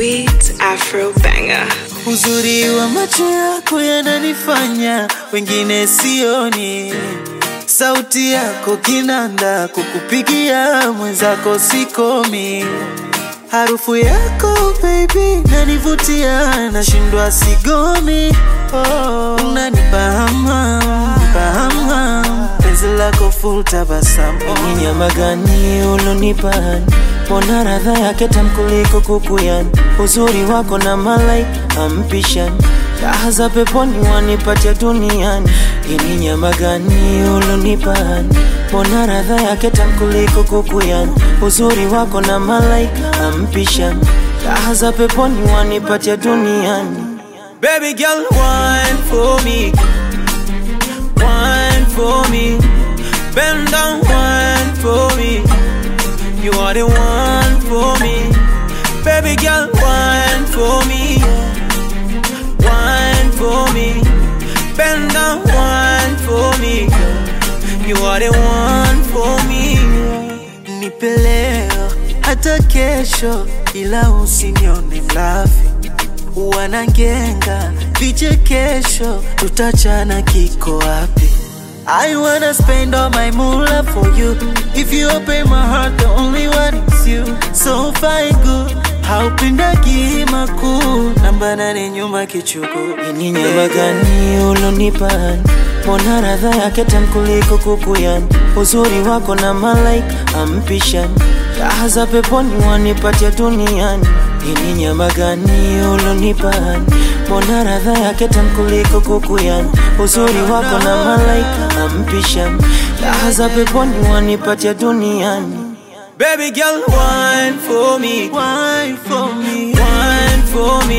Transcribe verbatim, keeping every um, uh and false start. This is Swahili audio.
sweet Afro banger. Uzuri wa macho yako yananifanya wengine sioni. Sauti yako kinanda kukupigia mwenzako sikomi. Harufu yako baby nanivutia nashindwa sigomi. Oh, unanipa hamu, hamu, penzi lako full tabasamu. Ni nyama gani ulonipa? Mbona radha yake tamu kuliko kukuyani? Uzuri wako na malaika ampishani. Raha za peponi wanipatia duniani. Ni nyama gani ulonipa? Mbona radha yake tamu kuliko kukuyani? Uzuri wako na malaika ampishani. Raha za peponi wanipatia duniani. Baby girl, wine for me, wine for me, bend down, wine for me. You are the one for me. Baby girl, wine for me, wine for me, bend down, wine for me. You are the one for me. Nipe leo hata kesho, ila usinione mlafi. Wanangenga vichekesho, tutachana kiko wapi? I wanna spend all my moolah for you. If you open my heart, the only one is you. So fine good, haupindagi makuu. Namba nane nyuma kichuku. Ni nyama gani ulonipa? Mbona radha yake tamu kuliko kukuyani? Uzuri wako na malaika ampishani. Raha za peponi wanipatia duniani. Ni nyama gani ulonipa? Mbona radha yake tamu kuliko kukuyani? Uzuri wako na malaika ampishani. Raha za peponi wanipatia duniani. Baby girl, wine for me, wine for me, wine for me.